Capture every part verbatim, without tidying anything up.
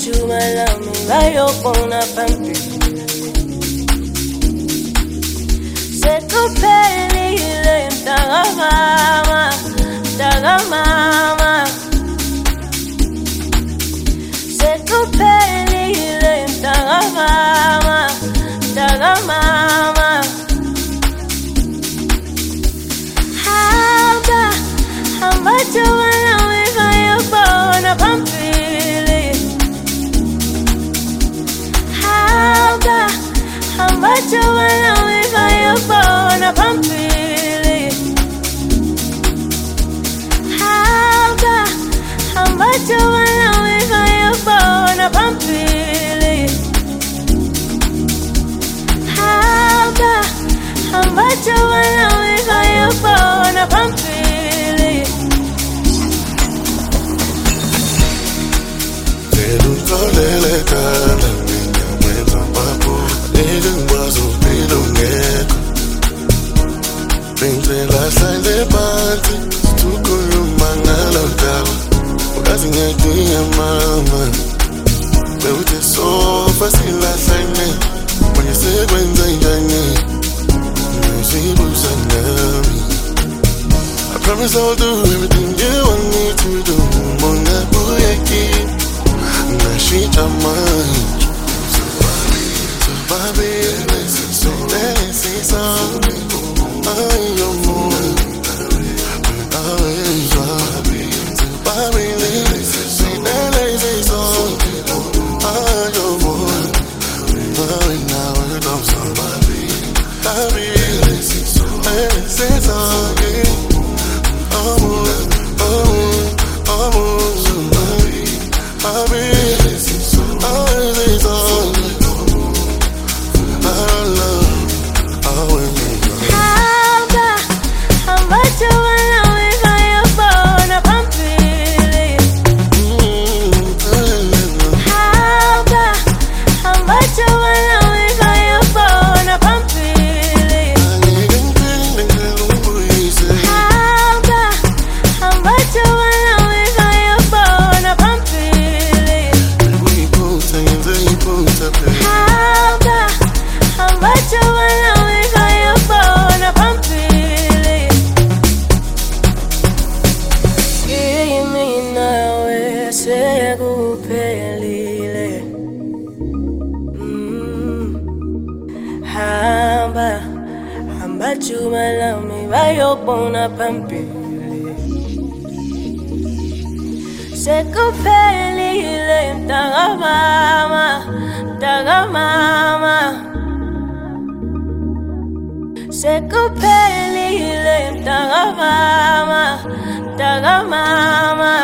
chuma lami bayobona phambili sekuphelile mntakamama mntakamama sekuphelile mntakamama mntakamama hamba hamba chuma lami bayobona phambili hamba hamba chuma lami bayobona phambili hamba hamba chuma lami bayobona phambili hamba hamba chuma lami bayobona phambili Selutholele kala mina wenza babo ngikwazi uphilongeko Bengicela hlale phansi sikhuluma ngalo daba ukazi ngiyadinga mama Bewuthe sofa silahlane manje sekwenza njani Ngizibuza nami I promise I'll do everything you want me to do Mona kuyeki Nashita mine So baby, listen so let's see something I am more But I is baby So baby, listen so let's see something I am more Baby, now it comes so baby Baby, listen so let's see something I'm more, I'm more, I'm more So baby, baby sekuphelile hamba hamba chuma lami bayobona phambili sekuphelile mntakamama mntakamama sekuphelile mntakamama mntakamama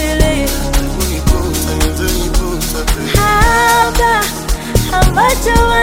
But you